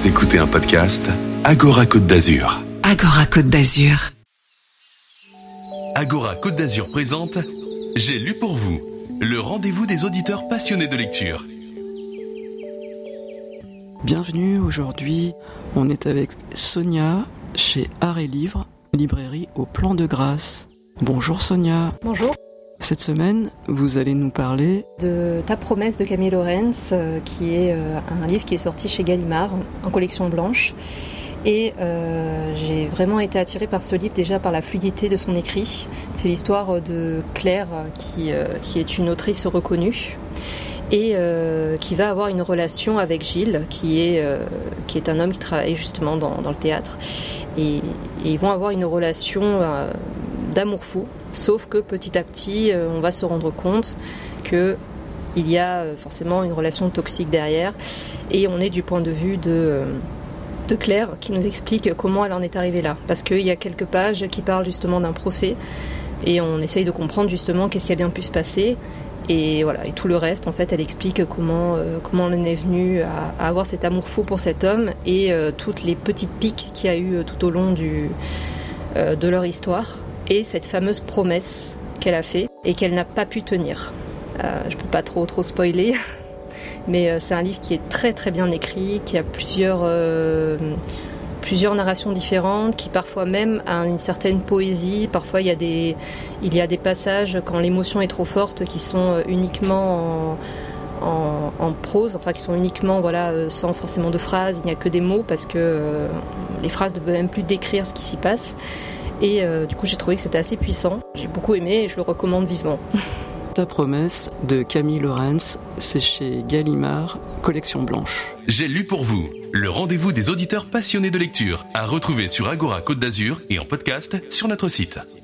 Vous écoutez un podcast Agora Côte d'Azur. Agora Côte d'Azur. Agora Côte d'Azur présente J'ai lu pour vous, le rendez-vous des auditeurs passionnés de lecture. Bienvenue, aujourd'hui on est avec Sonia chez Art et Livre, librairie au Plan de Grâce. Bonjour Sonia. Bonjour. Cette semaine, vous allez nous parler De Ta promesse de Camille Laurens, qui est un livre qui est sorti chez Gallimard en collection blanche. Et j'ai vraiment été attirée par ce livre déjà par la fluidité de son écrit. C'est l'histoire de Claire qui est une autrice reconnue et qui va avoir une relation avec Gilles qui est un homme qui travaille justement dans le théâtre. Et ils vont avoir une relation d'amour fou, sauf que petit à petit on va se rendre compte qu'il y a forcément une relation toxique derrière, et on est du point de vue de Claire qui nous explique comment elle en est arrivée là, parce qu'il y a quelques pages qui parlent justement d'un procès et on essaye de comprendre justement qu'est-ce qui a bien pu se passer, et voilà, et tout le reste en fait elle explique comment on en est venu à avoir cet amour fou pour cet homme, et toutes les petites piques qu'il y a eu tout au long de leur histoire, et cette fameuse promesse qu'elle a fait et qu'elle n'a pas pu tenir. Je peux pas trop spoiler, mais c'est un livre qui est très très bien écrit, qui a plusieurs narrations différentes, qui parfois même a une certaine poésie. Parfois il y a des passages quand l'émotion est trop forte qui sont uniquement en prose, enfin qui sont uniquement sans forcément de phrases, il n'y a que des mots parce que les phrases ne peuvent même plus décrire ce qui s'y passe. Et du coup j'ai trouvé que c'était assez puissant. J'ai beaucoup aimé et je le recommande vivement. Ta promesse de Camille Laurens, c'est chez Gallimard, collection blanche. J'ai lu pour vous, le rendez-vous des auditeurs passionnés de lecture, à retrouver sur Agora Côte d'Azur et en podcast sur notre site.